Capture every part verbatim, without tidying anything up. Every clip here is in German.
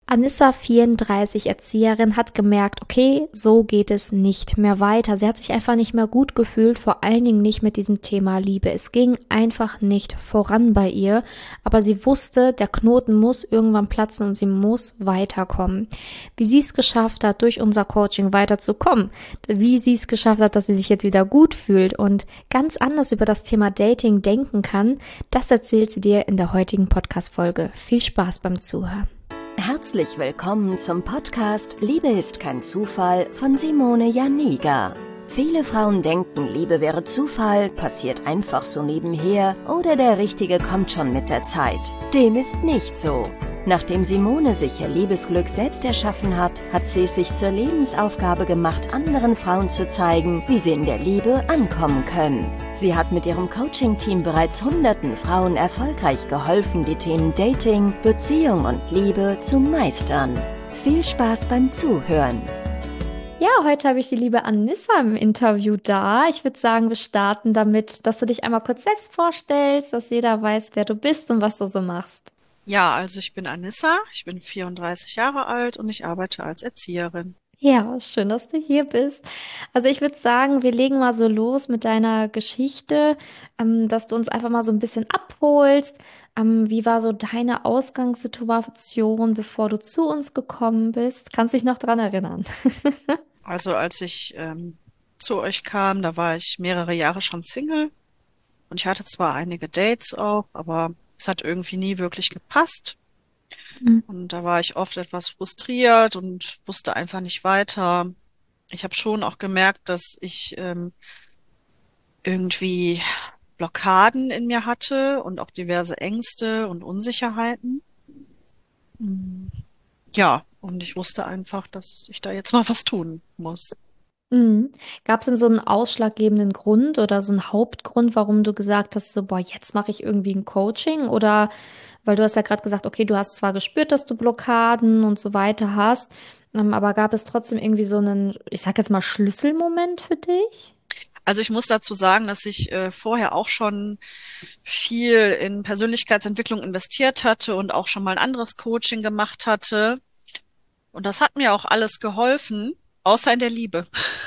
Anissa, vierunddreißig, Erzieherin, hat gemerkt, okay, so geht es nicht mehr weiter. Sie hat sich einfach nicht mehr gut gefühlt, vor allen Dingen nicht mit diesem Thema Liebe. Es ging einfach nicht voran bei ihr, aber sie wusste, der Knoten muss irgendwann platzen und sie muss weiterkommen. Wie sie es geschafft hat, durch unser Coaching weiterzukommen, wie sie es geschafft hat, dass sie sich jetzt wieder gut fühlt und ganz anders über das Thema Dating denken kann, das erzählt sie dir in der heutigen Podcast-Folge. Viel Spaß beim Zuhören. Herzlich willkommen zum Podcast Liebe ist kein Zufall von Simone Janiga. Viele Frauen denken, Liebe wäre Zufall, passiert einfach so nebenher oder der Richtige kommt schon mit der Zeit. Dem ist nicht so. Nachdem Simone sich ihr Liebesglück selbst erschaffen hat, hat sie es sich zur Lebensaufgabe gemacht, anderen Frauen zu zeigen, wie sie in der Liebe ankommen können. Sie hat mit ihrem Coaching-Team bereits hunderten Frauen erfolgreich geholfen, die Themen Dating, Beziehung und Liebe zu meistern. Viel Spaß beim Zuhören! Ja, heute habe ich die liebe Anissa im Interview da. Ich würde sagen, wir starten damit, dass du dich einmal kurz selbst vorstellst, dass jeder weiß, wer du bist und was du so machst. Ja, also ich bin Anissa, ich bin vierunddreißig Jahre alt und ich arbeite als Erzieherin. Ja, schön, dass du hier bist. Also ich würde sagen, wir legen mal so los mit deiner Geschichte, ähm, dass du uns einfach mal so ein bisschen abholst. Ähm, wie war so deine Ausgangssituation, bevor du zu uns gekommen bist? Kannst dich noch dran erinnern? Also als ich ähm, zu euch kam, da war ich mehrere Jahre schon Single und ich hatte zwar einige Dates auch, aber es hat irgendwie nie wirklich gepasst. Mhm. Und da war ich oft etwas frustriert und wusste einfach nicht weiter. Ich habe schon auch gemerkt, dass ich ähm, irgendwie Blockaden in mir hatte und auch diverse Ängste und Unsicherheiten. Mhm. Ja, und ich wusste einfach, dass ich da jetzt mal was tun muss. Mhm. Gab es denn so einen ausschlaggebenden Grund oder so einen Hauptgrund, warum du gesagt hast, so, boah, jetzt mache ich irgendwie ein Coaching? Oder weil du hast ja gerade gesagt, okay, du hast zwar gespürt, dass du Blockaden und so weiter hast, ähm, aber gab es trotzdem irgendwie so einen, ich sag jetzt mal, Schlüsselmoment für dich? Also ich muss dazu sagen, dass ich äh, vorher auch schon viel in Persönlichkeitsentwicklung investiert hatte und auch schon mal ein anderes Coaching gemacht hatte. Und das hat mir auch alles geholfen, außer in der Liebe.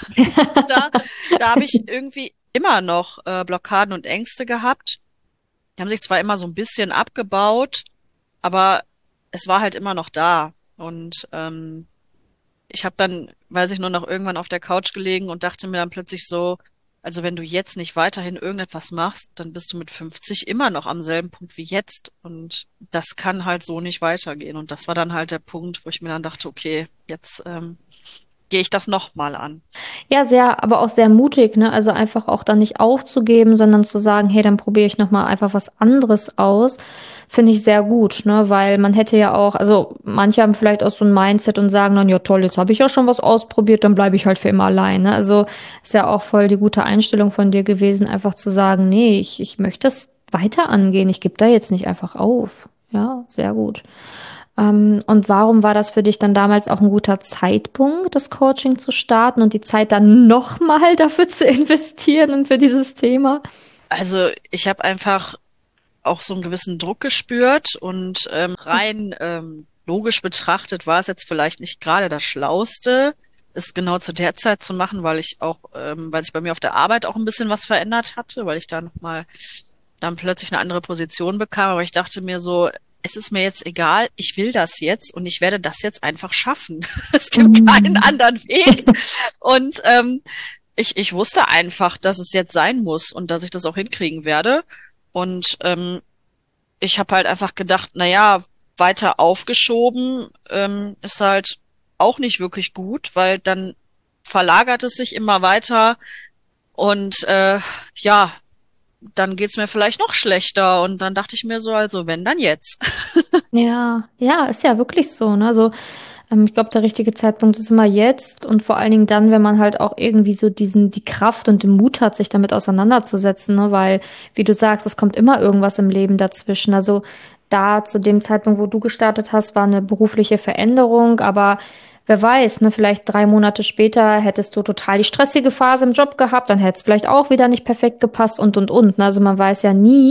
Da, da habe ich irgendwie immer noch äh, Blockaden und Ängste gehabt. Die haben sich zwar immer so ein bisschen abgebaut, aber es war halt immer noch da. Und ähm, ich habe dann, weiß ich nur noch, irgendwann auf der Couch gelegen und dachte mir dann plötzlich so, also wenn du jetzt nicht weiterhin irgendetwas machst, dann bist du mit fünfzig immer noch am selben Punkt wie jetzt. Und das kann halt so nicht weitergehen. Und das war dann halt der Punkt, wo ich mir dann dachte, okay, jetzt ähm, gehe ich das nochmal an. Ja, sehr, aber auch sehr mutig, ne? Also einfach auch dann nicht aufzugeben, sondern zu sagen, hey, dann probiere ich nochmal einfach was anderes aus. Finde ich sehr gut, ne? Weil man hätte ja auch, also manche haben vielleicht auch so ein Mindset und sagen dann, ja toll, jetzt habe ich ja schon was ausprobiert, dann bleibe ich halt für immer allein, ne? Also ist ja auch voll die gute Einstellung von dir gewesen, einfach zu sagen, nee, ich, ich möchte das weiter angehen, ich gebe da jetzt nicht einfach auf. Ja, sehr gut. Ähm, und warum war das für dich dann damals auch ein guter Zeitpunkt, das Coaching zu starten und die Zeit dann nochmal dafür zu investieren und für dieses Thema? Also ich habe einfach auch so einen gewissen Druck gespürt und ähm, rein ähm, logisch betrachtet war es jetzt vielleicht nicht gerade das Schlauste, es genau zu der Zeit zu machen, weil ich auch, ähm, weil sich bei mir auf der Arbeit auch ein bisschen was verändert hatte, weil ich da nochmal dann plötzlich eine andere Position bekam. Aber ich dachte mir so, es ist mir jetzt egal, ich will das jetzt und ich werde das jetzt einfach schaffen. Es gibt keinen anderen Weg. Und ähm, ich, ich wusste einfach, dass es jetzt sein muss und dass ich das auch hinkriegen werde. Und ähm, ich habe halt einfach gedacht, na ja, weiter aufgeschoben ähm, ist halt auch nicht wirklich gut, weil dann verlagert es sich immer weiter und äh, ja, dann geht's mir vielleicht noch schlechter. Und dann dachte ich mir so, also wenn, dann jetzt. Ja, ja, ist ja wirklich so, ne? Also, ähm, ich glaube, der richtige Zeitpunkt ist immer jetzt und vor allen Dingen dann, wenn man halt auch irgendwie so diesen, die Kraft und den Mut hat, sich damit auseinanderzusetzen, ne? Weil, wie du sagst, es kommt immer irgendwas im Leben dazwischen. Also, da zu dem Zeitpunkt, wo du gestartet hast, war eine berufliche Veränderung, aber wer weiß, ne, vielleicht drei Monate später hättest du total die stressige Phase im Job gehabt, dann hätte es vielleicht auch wieder nicht perfekt gepasst und, und, und. Ne? Also man weiß ja nie,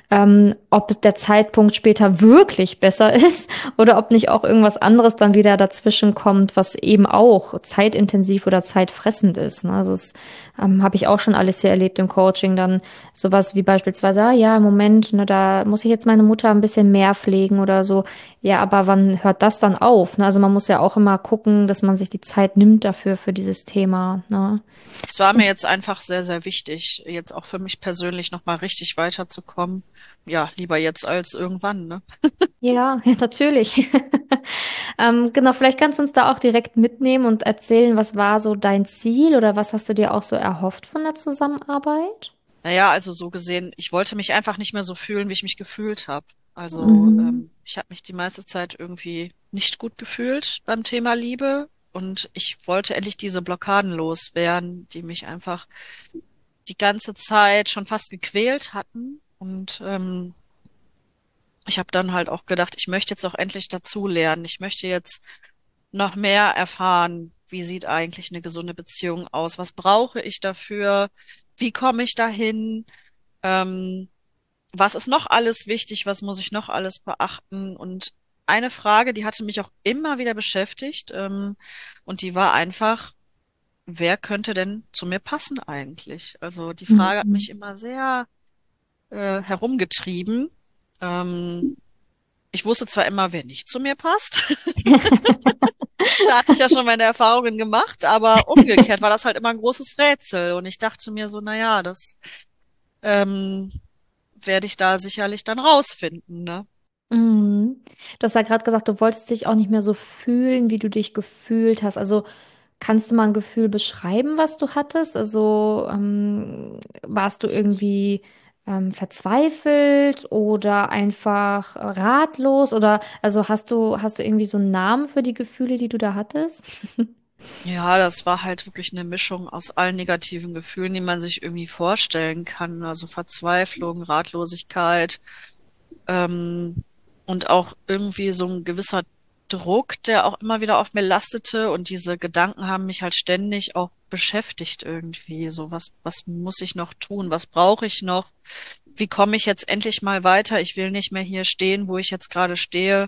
ähm, ob es der Zeitpunkt später wirklich besser ist oder ob nicht auch irgendwas anderes dann wieder dazwischen kommt, was eben auch zeitintensiv oder zeitfressend ist. Ne? Also das ähm, habe ich auch schon alles hier erlebt im Coaching. Dann sowas wie beispielsweise, ah, ja, im Moment, ne, da muss ich jetzt meine Mutter ein bisschen mehr pflegen oder so. Ja, aber wann hört das dann auf? Ne? Also man muss ja auch immer gucken, dass man sich die Zeit nimmt dafür, für dieses Thema. Ne? Es war mir jetzt einfach sehr, sehr wichtig, jetzt auch für mich persönlich nochmal richtig weiterzukommen. Ja, lieber jetzt als irgendwann, ne? Ja, ja, natürlich. Ähm, genau, vielleicht kannst du uns da auch direkt mitnehmen und erzählen, was war so dein Ziel oder was hast du dir auch so erhofft von der Zusammenarbeit? Naja, also so gesehen, ich wollte mich einfach nicht mehr so fühlen, wie ich mich gefühlt habe. Also Mhm. ähm, ich habe mich die meiste Zeit irgendwie nicht gut gefühlt beim Thema Liebe und ich wollte endlich diese Blockaden loswerden, die mich einfach die ganze Zeit schon fast gequält hatten. Und ähm, ich habe dann halt auch gedacht, ich möchte jetzt auch endlich dazu lernen. Ich möchte jetzt noch mehr erfahren, wie sieht eigentlich eine gesunde Beziehung aus? Was brauche ich dafür? Wie komme ich dahin? Ähm, Was ist noch alles wichtig? Was muss ich noch alles beachten? Und eine Frage, die hatte mich auch immer wieder beschäftigt, ähm, und die war einfach, wer könnte denn zu mir passen eigentlich? Also die Frage hat Mhm. mich immer sehr äh, herumgetrieben. Ähm, Ich wusste zwar immer, wer nicht zu mir passt. Da hatte ich ja schon meine Erfahrungen gemacht, aber umgekehrt war das halt immer ein großes Rätsel. Und ich dachte mir so, na ja, das ähm, werde ich da sicherlich dann rausfinden, ne? Mhm. Du hast ja gerade gesagt, du wolltest dich auch nicht mehr so fühlen, wie du dich gefühlt hast. Also kannst du mal ein Gefühl beschreiben, was du hattest? Also ähm, warst du irgendwie ähm, verzweifelt oder einfach äh, ratlos? Oder also hast du, hast du irgendwie so einen Namen für die Gefühle, die du da hattest? Ja, das war halt wirklich eine Mischung aus allen negativen Gefühlen, die man sich irgendwie vorstellen kann. Also Verzweiflung, Ratlosigkeit, ähm, und auch irgendwie so ein gewisser Druck, der auch immer wieder auf mir lastete. Und diese Gedanken haben mich halt ständig auch beschäftigt irgendwie. So, was, was muss ich noch tun? Was brauche ich noch? Wie komme ich jetzt endlich mal weiter? Ich will nicht mehr hier stehen, wo ich jetzt gerade stehe.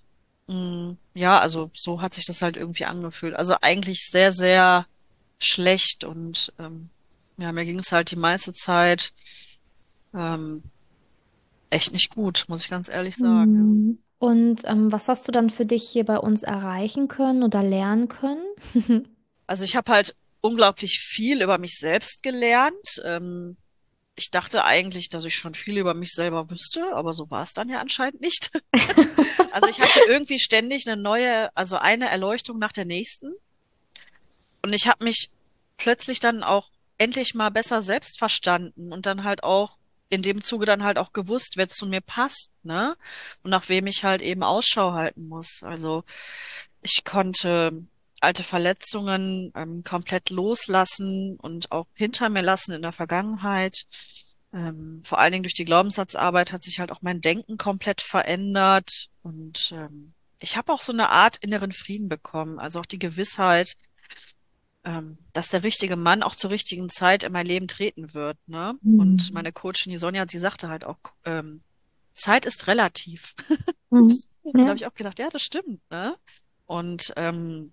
Mm, ja, also so hat sich das halt irgendwie angefühlt. Also eigentlich sehr, sehr schlecht und ähm, ja, mir ging es halt die meiste Zeit ähm, echt nicht gut, muss ich ganz ehrlich sagen. Ja. Mhm. Und ähm, was hast du dann für dich hier bei uns erreichen können oder lernen können? Also ich habe halt unglaublich viel über mich selbst gelernt. Ähm, ich dachte eigentlich, dass ich schon viel über mich selber wüsste, aber so war es dann ja anscheinend nicht. Also ich hatte irgendwie ständig eine neue, also eine Erleuchtung nach der nächsten. Und ich habe mich plötzlich dann auch endlich mal besser selbst verstanden und dann halt auch in dem Zuge dann halt auch gewusst, wer zu mir passt, ne? Und nach wem ich halt eben Ausschau halten muss. Also ich konnte alte Verletzungen ähm, komplett loslassen und auch hinter mir lassen in der Vergangenheit. Ähm, vor allen Dingen durch die Glaubenssatzarbeit hat sich halt auch mein Denken komplett verändert und ähm, ich habe auch so eine Art inneren Frieden bekommen, also auch die Gewissheit, ähm, dass der richtige Mann auch zur richtigen Zeit in mein Leben treten wird, ne? Und Mhm. meine Coachin, die Sonja, sie sagte halt auch, ähm, Zeit ist relativ. Mhm. Und da habe Ja. ich auch gedacht, ja, das stimmt, ne? Und ähm,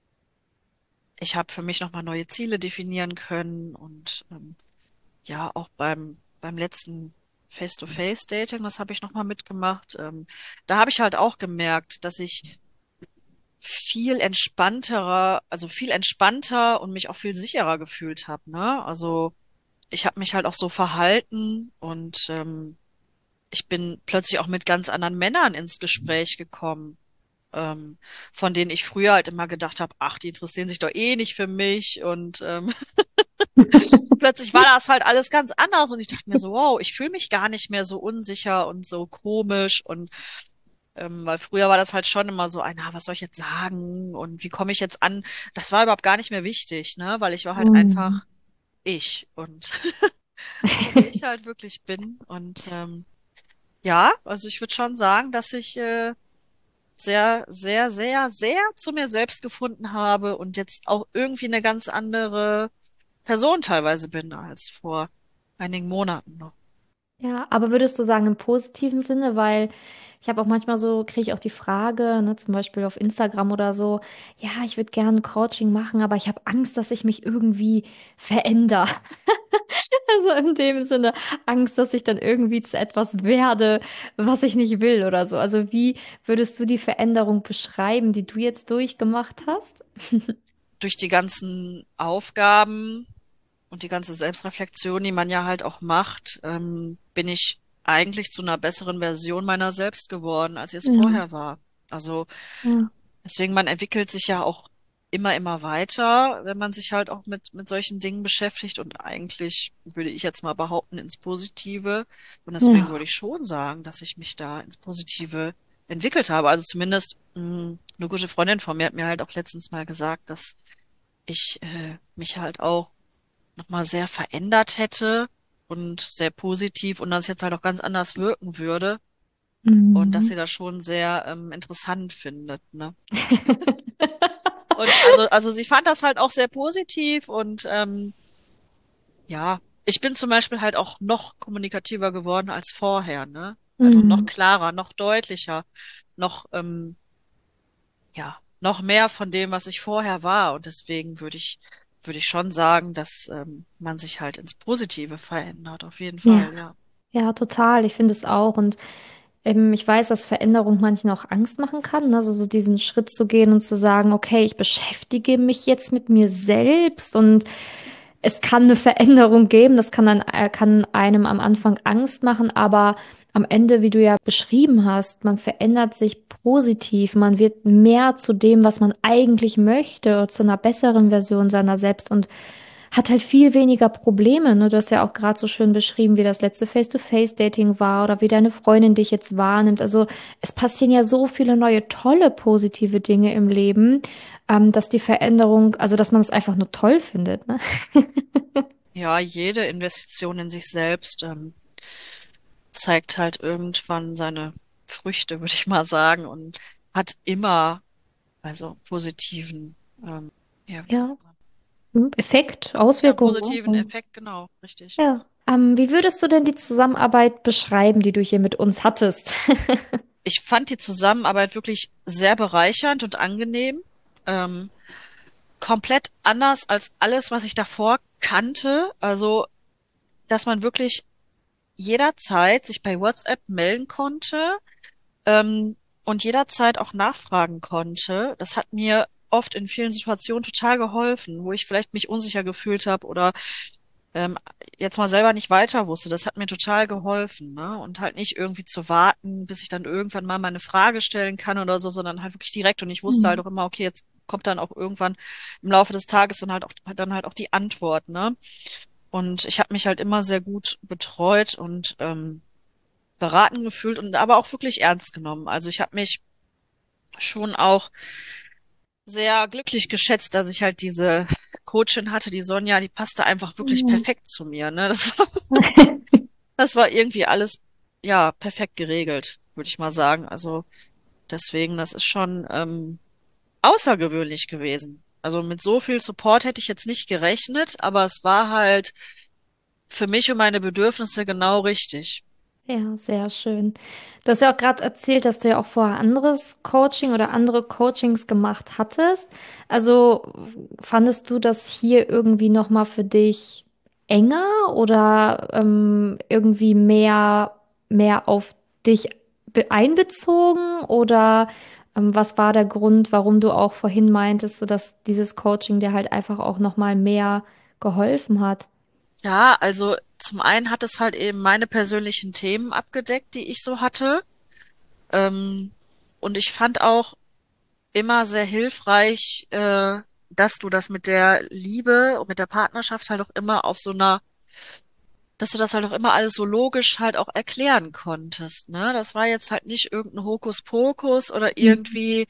ich habe für mich nochmal neue Ziele definieren können und ähm, ja, auch beim beim letzten Face-to-Face-Dating, das habe ich nochmal mitgemacht. Ähm, da habe ich halt auch gemerkt, dass ich viel entspannterer, also viel entspannter und mich auch viel sicherer gefühlt habe, ne? Also ich habe mich halt auch so verhalten und ähm, ich bin plötzlich auch mit ganz anderen Männern ins Gespräch gekommen, ähm, von denen ich früher halt immer gedacht habe, ach, die interessieren sich doch eh nicht für mich und ähm, plötzlich war das halt alles ganz anders und ich dachte mir so, wow, ich fühle mich gar nicht mehr so unsicher und so komisch und ähm, weil früher war das halt schon immer so, ein, na, was soll ich jetzt sagen und wie komme ich jetzt an? Das war überhaupt gar nicht mehr wichtig, ne? Weil ich war halt Mhm. einfach ich und so wie ich halt wirklich bin. Und ähm, ja, also ich würde schon sagen, dass ich äh, sehr, sehr, sehr, sehr zu mir selbst gefunden habe und jetzt auch irgendwie eine ganz andere Person teilweise bin als vor einigen Monaten noch. Ja, aber würdest du sagen im positiven Sinne, weil ich habe auch manchmal so, kriege ich auch die Frage, ne, zum Beispiel auf Instagram oder so, ja, ich würde gerne Coaching machen, aber ich habe Angst, dass ich mich irgendwie verändere. Also in dem Sinne, Angst, dass ich dann irgendwie zu etwas werde, was ich nicht will oder so. Also wie würdest du die Veränderung beschreiben, die du jetzt durchgemacht hast? Durch die ganzen Aufgaben und die ganze Selbstreflexion, die man ja halt auch macht, ähm, bin ich eigentlich zu einer besseren Version meiner selbst geworden, als ich es Ja, vorher war. Also ja, deswegen, man entwickelt sich ja auch immer, immer weiter, wenn man sich halt auch mit, mit solchen Dingen beschäftigt und eigentlich würde ich jetzt mal behaupten, ins Positive. Und deswegen würde ja. ich schon sagen, dass ich mich da ins Positive entwickelt habe. Also zumindest mh, eine gute Freundin von mir hat mir halt auch letztens mal gesagt, dass ich äh, mich halt auch nochmal sehr verändert hätte und sehr positiv und dass ich jetzt halt auch ganz anders wirken würde und dass Mhm. sie das schon sehr ähm, interessant findet, ne? Und also, also sie fand das halt auch sehr positiv und ähm, ja, ich bin zum Beispiel halt auch noch kommunikativer geworden als vorher, ne? Also noch Mhm. klarer, noch deutlicher, noch ähm, ja, noch mehr von dem, was ich vorher war. Und deswegen würde ich, würde ich schon sagen, dass ähm, man sich halt ins Positive verändert, auf jeden Ja, Fall, ja. ja, total. Ich finde es auch. Und ähm, ich weiß, dass Veränderung manchen auch Angst machen kann. Ne? Also so diesen Schritt zu gehen und zu sagen, okay, ich beschäftige mich jetzt mit mir selbst und es kann eine Veränderung geben. Das kann dann, äh, kann einem am Anfang Angst machen, aber am Ende, wie du ja beschrieben hast, man verändert sich positiv. Man wird mehr zu dem, was man eigentlich möchte, zu einer besseren Version seiner selbst und hat halt viel weniger Probleme. Ne? Du hast ja auch gerade so schön beschrieben, wie das letzte Face-to-Face-Dating war oder wie deine Freundin dich jetzt wahrnimmt. Also es passieren ja so viele neue, tolle, positive Dinge im Leben, ähm, dass die Veränderung, also dass man es einfach nur toll findet. Ne? Ja, jede Investition in sich selbst ähm, zeigt halt irgendwann seine Früchte, würde ich mal sagen, und hat immer, also positiven, ähm, ja, wie Ja, sagt man? hm, Effekt, Ja, Auswirkungen. positiven Ne? Effekt, genau, richtig. Ja. Ähm, wie würdest du denn die Zusammenarbeit beschreiben, die du hier mit uns hattest? Ich fand die Zusammenarbeit wirklich sehr bereichernd und angenehm. Ähm, komplett anders als alles, was ich davor kannte. Also, dass man wirklich jederzeit sich bei WhatsApp melden konnte, ähm, und jederzeit auch nachfragen konnte. Das hat mir oft in vielen Situationen total geholfen, wo ich vielleicht mich unsicher gefühlt habe oder ähm, jetzt mal selber nicht weiter wusste. Das hat mir total geholfen, ne? Und halt nicht irgendwie zu warten, bis ich dann irgendwann mal meine Frage stellen kann oder so, sondern halt wirklich direkt. Und ich wusste halt Hm. auch immer, okay, jetzt kommt dann auch irgendwann im Laufe des Tages dann halt auch dann halt auch die Antwort, ne? Und ich habe mich halt immer sehr gut betreut und ähm, beraten gefühlt und aber auch wirklich ernst genommen. Also ich habe mich schon auch sehr glücklich geschätzt, dass ich halt diese Coachin hatte, die Sonja, die passte einfach wirklich Hm. perfekt zu mir, ne? Das war, das war irgendwie alles, ja, perfekt geregelt, würde ich mal sagen. Also deswegen, das ist schon ähm, außergewöhnlich gewesen. Also mit so viel Support hätte ich jetzt nicht gerechnet, aber es war halt für mich und meine Bedürfnisse genau richtig. Ja, sehr schön. Du hast ja auch gerade erzählt, dass du ja auch vorher anderes Coaching oder andere Coachings gemacht hattest. Also fandest du das hier irgendwie noch mal für dich enger oder ähm, irgendwie mehr mehr auf dich be- einbezogen oder ähm, was war der Grund, warum du auch vorhin meintest, so dass dieses Coaching dir halt einfach auch noch mal mehr geholfen hat? Ja, also zum einen hat es halt eben meine persönlichen Themen abgedeckt, die ich so hatte. Ähm, und ich fand auch immer sehr hilfreich, äh, dass du das mit der Liebe und mit der Partnerschaft halt auch immer auf so einer, dass du das halt auch immer alles so logisch halt auch erklären konntest, ne? Das war jetzt halt nicht irgendein Hokuspokus oder Mhm. irgendwie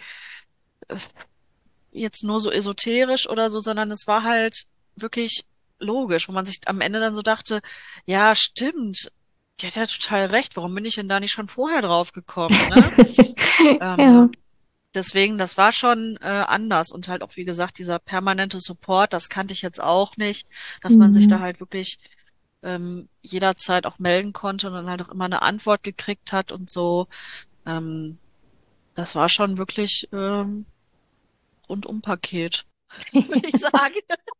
jetzt nur so esoterisch oder so, sondern es war halt wirklich logisch, wo man sich am Ende dann so dachte, ja, stimmt, die hat ja total recht, warum bin ich denn da nicht schon vorher drauf gekommen, ne? Ja. Ähm, Deswegen, das war schon äh, anders und halt auch, wie gesagt, dieser permanente Support, das kannte ich jetzt auch nicht, dass man sich da Mhm. halt wirklich ähm, jederzeit auch melden konnte und dann halt auch immer eine Antwort gekriegt hat und so. Ähm, das war schon wirklich ähm, Rundum-Paket, würde ich sagen.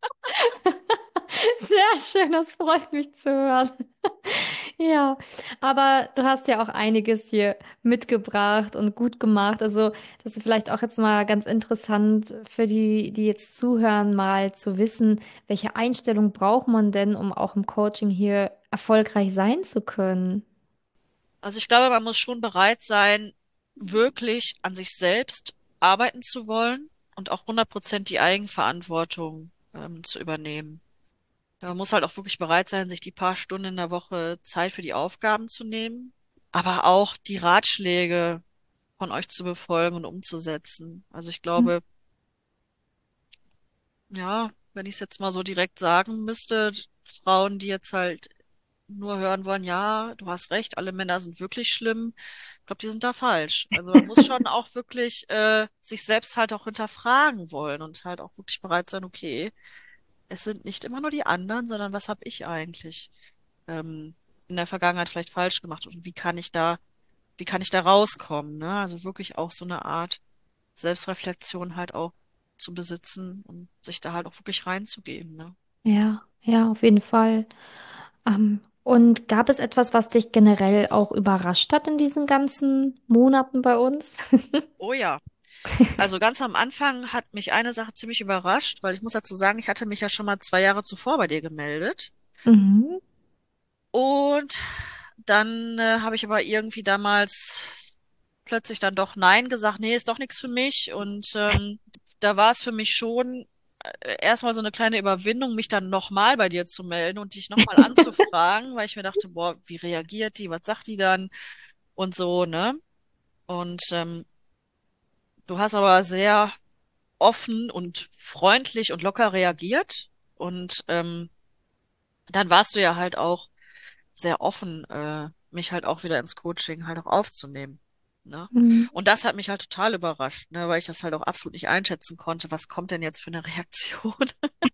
Sehr schön, das freut mich zu hören. Ja, aber du hast ja auch einiges hier mitgebracht und gut gemacht. Also, das ist vielleicht auch jetzt mal ganz interessant für die, die jetzt zuhören, mal zu wissen, welche Einstellung braucht man denn, um auch im Coaching hier erfolgreich sein zu können? Also ich glaube, man muss schon bereit sein, wirklich an sich selbst arbeiten zu wollen und auch hundert Prozent die Eigenverantwortung ähm, zu übernehmen. Ja, man muss halt auch wirklich bereit sein, sich die paar Stunden in der Woche Zeit für die Aufgaben zu nehmen, aber auch die Ratschläge von euch zu befolgen und umzusetzen. Also ich glaube, ja, wenn ich es jetzt mal so direkt sagen müsste, Frauen, die jetzt halt nur hören wollen, ja, du hast recht, alle Männer sind wirklich schlimm. Ich glaube, die sind da falsch. Also man muss schon auch wirklich äh, sich selbst halt auch hinterfragen wollen und halt auch wirklich bereit sein, okay, es sind nicht immer nur die anderen, sondern was habe ich eigentlich ähm, in der Vergangenheit vielleicht falsch gemacht und wie kann ich da, wie kann ich da rauskommen, ne? Also wirklich auch so eine Art Selbstreflexion halt auch zu besitzen und sich da halt auch wirklich reinzugeben, ne? Ja, ja, auf jeden Fall. Ähm, und gab es etwas, was dich generell auch überrascht hat in diesen ganzen Monaten bei uns? Oh ja. Also ganz am Anfang hat mich eine Sache ziemlich überrascht, weil ich muss dazu sagen, ich hatte mich ja schon mal zwei Jahre zuvor bei dir gemeldet. Mhm. Und dann äh, habe ich aber irgendwie damals plötzlich dann doch Nein gesagt, nee, ist doch nichts für mich. Und ähm, da war es für mich schon äh, erstmal so eine kleine Überwindung, mich dann nochmal bei dir zu melden und dich nochmal anzufragen, weil ich mir dachte, boah, wie reagiert die, was sagt die dann und so, ne? Und ähm, du hast aber sehr offen und freundlich und locker reagiert. Und ähm, dann warst du ja halt auch sehr offen, äh, mich halt auch wieder ins Coaching halt auch aufzunehmen. Ne? Mhm. Und das hat mich halt total überrascht, ne, weil ich das halt auch absolut nicht einschätzen konnte. Was kommt denn jetzt für eine Reaktion?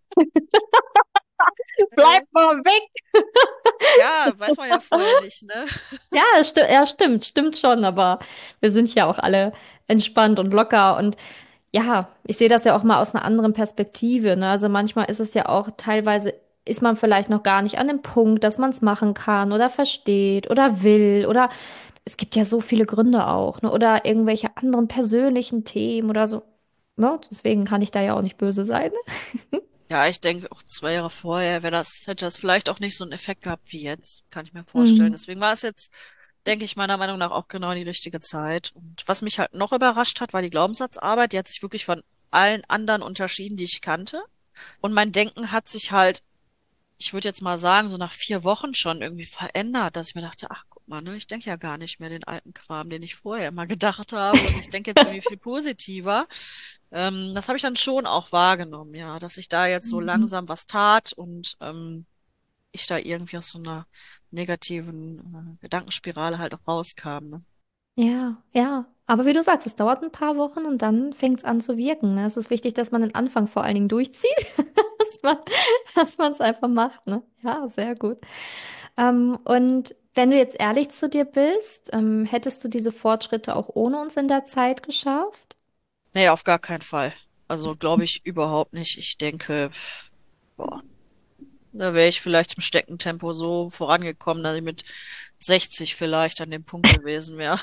Bleib mal weg! Ja, weiß man ja vorher nicht, ne? Ja, es sti ja, stimmt, stimmt schon, aber wir sind ja auch alle entspannt und locker und ja, ich sehe das ja auch mal aus einer anderen Perspektive, ne? Also manchmal ist es ja auch teilweise ist man vielleicht noch gar nicht an dem Punkt, dass man es machen kann oder versteht oder will oder es gibt ja so viele Gründe auch, ne? Oder irgendwelche anderen persönlichen Themen oder so. Ne? Deswegen kann ich da ja auch nicht böse sein. Ja, ich denke auch zwei Jahre vorher wäre das, hätte das vielleicht auch nicht so einen Effekt gehabt wie jetzt, kann ich mir vorstellen. Mhm. Deswegen war es jetzt, denke ich, meiner Meinung nach auch genau die richtige Zeit. Und was mich halt noch überrascht hat, war die Glaubenssatzarbeit. Die hat sich wirklich von allen anderen unterschieden, die ich kannte. Und mein Denken hat sich halt, ich würde jetzt mal sagen, so nach vier Wochen schon irgendwie verändert, dass ich mir dachte, ach, guck mal, ne, ich denke ja gar nicht mehr den alten Kram, den ich vorher immer gedacht habe. Und ich denke jetzt irgendwie viel positiver. Ähm, das habe ich dann schon auch wahrgenommen, ja, dass sich da jetzt so Mhm. langsam was tat und ähm, ich da irgendwie aus so einer negativen äh, Gedankenspirale halt auch rauskam. Ne? Ja, ja. Aber wie du sagst, es dauert ein paar Wochen und dann fängt es an zu wirken. Ne? Es ist wichtig, dass man den Anfang vor allen Dingen durchzieht, dass man, dass man es einfach macht. Ne? Ja, sehr gut. Ähm, und wenn du jetzt ehrlich zu dir bist, ähm, hättest du diese Fortschritte auch ohne uns in der Zeit geschafft? Nee, auf gar keinen Fall. Also glaube ich überhaupt nicht. Ich denke, boah, da wäre ich vielleicht im Steckentempo so vorangekommen, dass ich mit sechzig vielleicht an dem Punkt gewesen wäre.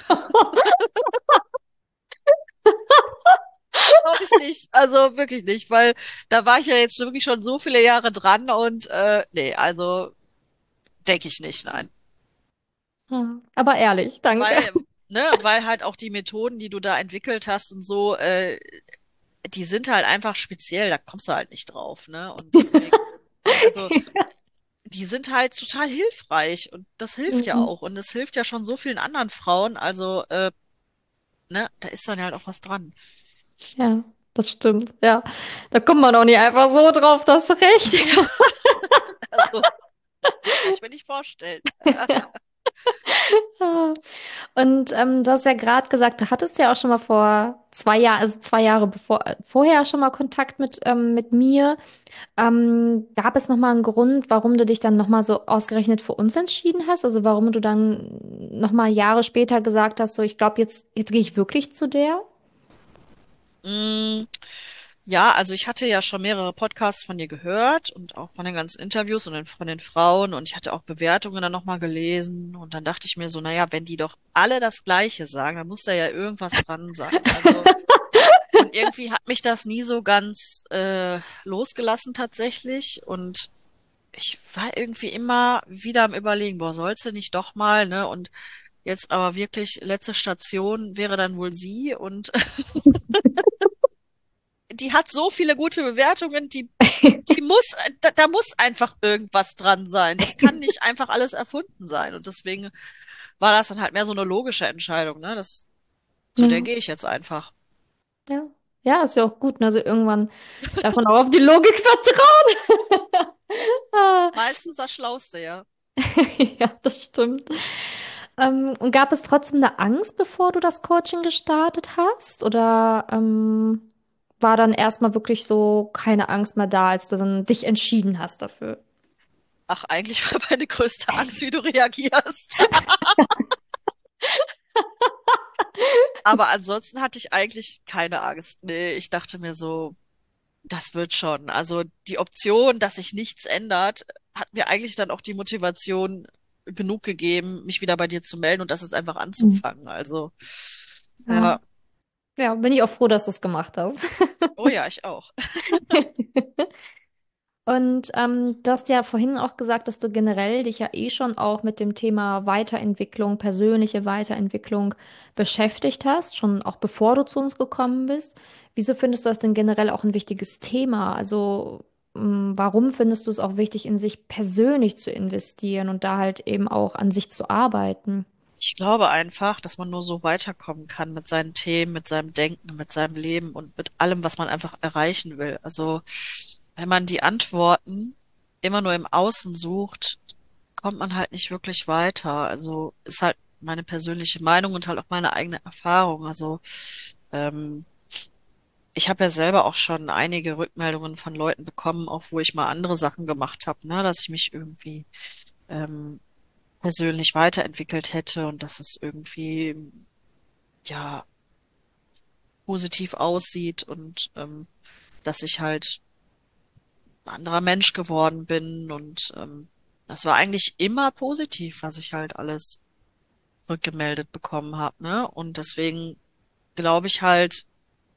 Glaube ich nicht. Also wirklich nicht, weil da war ich ja jetzt wirklich schon so viele Jahre dran und äh, nee, also denke ich nicht, nein. Ja, aber ehrlich, danke. Weil, ne, weil halt auch die Methoden, die du da entwickelt hast und so, äh, die sind halt einfach speziell, da kommst du halt nicht drauf, ne? Und deswegen, also, die sind halt total hilfreich und das hilft ja Mhm. auch. Und es hilft ja schon so vielen anderen Frauen, also, äh, ne, da ist dann halt auch was dran. Ja, das stimmt. Ja, da kommt man auch nicht einfach so drauf, das Recht. Also, kann ich mir nicht vorstellen. Ah. Und ähm, du hast ja gerade gesagt, du hattest ja auch schon mal vor zwei Jahren, also zwei Jahre bevor, äh, vorher schon mal Kontakt mit, ähm, mit mir. Ähm, gab es noch mal einen Grund, warum du dich dann noch mal so ausgerechnet für uns entschieden hast? Also warum du dann noch mal Jahre später gesagt hast, so ich glaube, jetzt, jetzt gehe ich wirklich zu der? Mm, ja, also ich hatte ja schon mehrere Podcasts von dir gehört und auch von den ganzen Interviews und den- von den Frauen und ich hatte auch Bewertungen dann nochmal gelesen und dann dachte ich mir so, naja, wenn die doch alle das Gleiche sagen, dann muss da ja irgendwas dran sein. Also, und irgendwie hat mich das nie so ganz äh, losgelassen tatsächlich und ich war irgendwie immer wieder am Überlegen, boah, sollst du nicht doch mal, ne? Und jetzt aber wirklich letzte Station wäre dann wohl sie und die hat so viele gute Bewertungen, die, die muss, da, da muss einfach irgendwas dran sein. Das kann nicht einfach alles erfunden sein. Und deswegen war das dann halt mehr so eine logische Entscheidung, ne? Das, zu der Ja, gehe ich jetzt einfach. ja. Ja, ist ja auch gut, ne? Also irgendwann darf man auch auf die Logik vertrauen. Ah. Meistens das Schlauste, ja. Ja, das stimmt. Ähm, und gab es trotzdem eine Angst, bevor du das Coaching gestartet hast? Oder ähm, war dann erstmal wirklich so keine Angst mehr da, als du dann dich entschieden hast dafür? Ach, eigentlich war meine größte Angst, wie du reagierst. Aber ansonsten hatte ich eigentlich keine Angst. Nee, ich dachte mir so, das wird schon. Also die Option, dass sich nichts ändert, hat mir eigentlich dann auch die Motivation genug gegeben, mich wieder bei dir zu melden und das jetzt einfach Hm. anzufangen. Also, Ja. ja. Ja, bin ich auch froh, dass du es gemacht hast. Oh ja, ich auch. Und ähm, du hast ja vorhin auch gesagt, dass du generell dich ja eh schon auch mit dem Thema Weiterentwicklung, persönliche Weiterentwicklung beschäftigt hast, schon auch bevor du zu uns gekommen bist. Wieso findest du das denn generell auch ein wichtiges Thema? Also, ähm, warum findest du es auch wichtig, in sich persönlich zu investieren und da halt eben auch an sich zu arbeiten? Ich glaube einfach, dass man nur so weiterkommen kann mit seinen Themen, mit seinem Denken, mit seinem Leben und mit allem, was man einfach erreichen will. Also, wenn man die Antworten immer nur im Außen sucht, kommt man halt nicht wirklich weiter. Also, ist halt meine persönliche Meinung und halt auch meine eigene Erfahrung. Also, ähm, ich habe ja selber auch schon einige Rückmeldungen von Leuten bekommen, auch wo ich mal andere Sachen gemacht habe, ne, dass ich mich irgendwie ähm, persönlich weiterentwickelt hätte und dass es irgendwie ja positiv aussieht und ähm, dass ich halt ein anderer Mensch geworden bin und ähm, das war eigentlich immer positiv, was ich halt alles rückgemeldet bekommen habe, ne? Und deswegen glaube ich halt,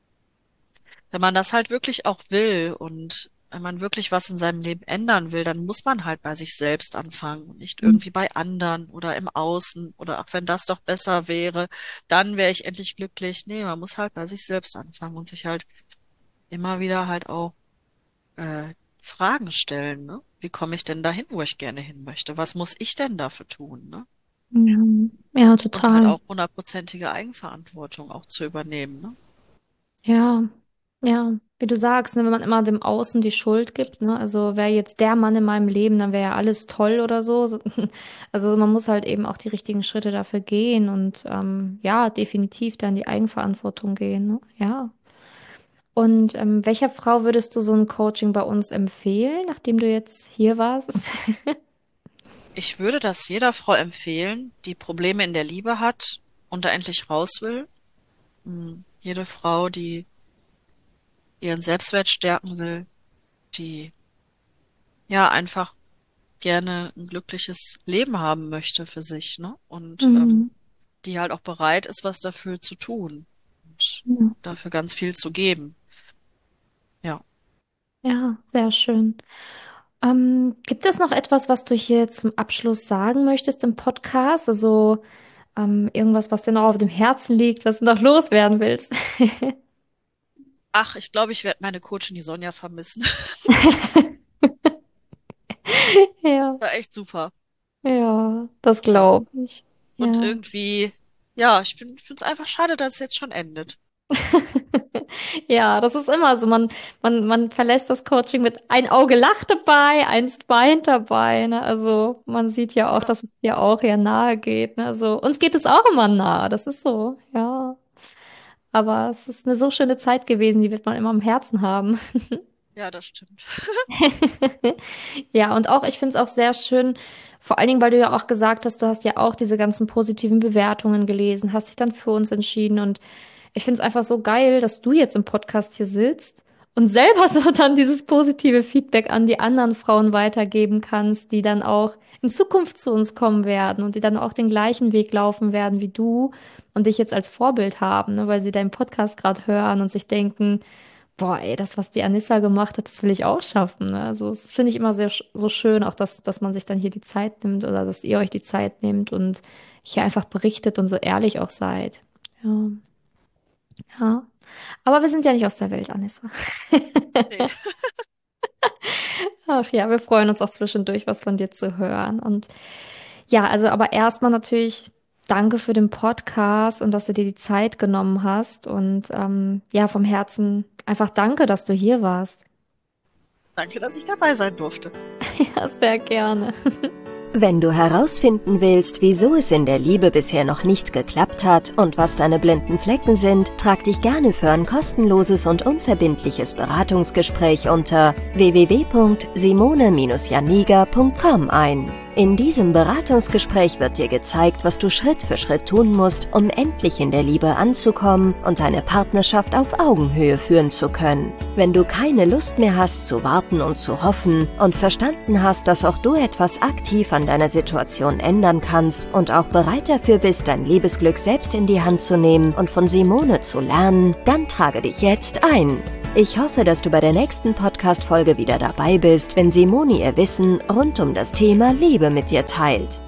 wenn man das halt wirklich auch will und wenn man wirklich was in seinem Leben ändern will, dann muss man halt bei sich selbst anfangen und nicht irgendwie bei anderen oder im Außen oder auch wenn das doch besser wäre, dann wäre ich endlich glücklich. Nee, man muss halt bei sich selbst anfangen und sich halt immer wieder halt auch äh, Fragen stellen, ne? Wie komme ich denn dahin, wo ich gerne hin möchte? Was muss ich denn dafür tun, ne? Ja, ja, Und halt total. auch hundertprozentige Eigenverantwortung auch zu übernehmen, ne? Ja, ja, wie du sagst, ne, wenn man immer dem Außen die Schuld gibt, ne, also wäre jetzt der Mann in meinem Leben, dann wäre ja alles toll oder so. So- Also man muss halt eben auch die richtigen Schritte dafür gehen und ähm, ja, definitiv dann die Eigenverantwortung gehen, ne? Ja. Und ähm, welcher Frau würdest du so ein Coaching bei uns empfehlen, nachdem du jetzt hier warst? Ich würde das jeder Frau empfehlen, die Probleme in der Liebe hat und da endlich raus will. Mm, Jede Frau, die ihren Selbstwert stärken will, die ja einfach gerne ein glückliches Leben haben möchte für sich, ne? Und ähm, Mhm. die halt auch bereit ist, was dafür zu tun und Ja, dafür ganz viel zu geben. Ja. ja, sehr schön. Ähm, gibt es noch etwas, was du hier zum Abschluss sagen möchtest im Podcast? Also ähm, irgendwas, was dir noch auf dem Herzen liegt, was du noch loswerden willst? Ach, ich glaube, ich werde meine Coachin, die Sonja, vermissen. Ja, War echt super. ja, das Ja. glaube ich. Und Ja, irgendwie, ja, ich bin, ich finde es einfach schade, dass es jetzt schon endet. Ja, das ist immer so. Man, man, man verlässt das Coaching mit ein Auge lacht dabei, eins weint dabei. Ne? Also man sieht ja auch, dass es dir auch ja nahe geht. Ne? Also uns geht es auch immer nahe. Das ist so, ja. Aber es ist eine so schöne Zeit gewesen, die wird man immer am Herzen haben. Ja, das stimmt. Ja, und auch, ich finde es auch sehr schön, vor allen Dingen, weil du ja auch gesagt hast, du hast ja auch diese ganzen positiven Bewertungen gelesen, hast dich dann für uns entschieden. Und ich finde es einfach so geil, dass du jetzt im Podcast hier sitzt und selber so dann dieses positive Feedback an die anderen Frauen weitergeben kannst, die dann auch in Zukunft zu uns kommen werden und die dann auch den gleichen Weg laufen werden wie du und dich jetzt als Vorbild haben, ne, weil sie deinen Podcast gerade hören und sich denken, boah, ey, das, was die Anissa gemacht hat, das will ich auch schaffen. Ne? Also, das finde ich immer sehr sch- so schön, auch dass, dass man sich dann hier die Zeit nimmt oder dass ihr euch die Zeit nehmt und hier einfach berichtet und so ehrlich auch seid. Ja, ja. Aber wir sind ja nicht aus der Welt, Anissa. Nee. Ach ja, wir freuen uns auch zwischendurch, was von dir zu hören. Und ja, also, aber erstmal natürlich danke für den Podcast und dass du dir die Zeit genommen hast. Und ähm, ja, vom Herzen einfach danke, dass du hier warst. Danke, dass ich dabei sein durfte. Ja, sehr gerne. Wenn du herausfinden willst, wieso es in der Liebe bisher noch nicht geklappt hat und was deine blinden Flecken sind, trag dich gerne für ein kostenloses und unverbindliches Beratungsgespräch unter w w w punkt simone janiga punkt com ein. In diesem Beratungsgespräch wird dir gezeigt, was du Schritt für Schritt tun musst, um endlich in der Liebe anzukommen und deine Partnerschaft auf Augenhöhe führen zu können. Wenn du keine Lust mehr hast zu warten und zu hoffen und verstanden hast, dass auch du etwas aktiv an deiner Situation ändern kannst und auch bereit dafür bist, dein Liebesglück selbst in die Hand zu nehmen und von Simone zu lernen, dann trage dich jetzt ein. Ich hoffe, dass du bei der nächsten Podcast-Folge wieder dabei bist, wenn Simone ihr Wissen rund um das Thema Liebe mit dir teilt.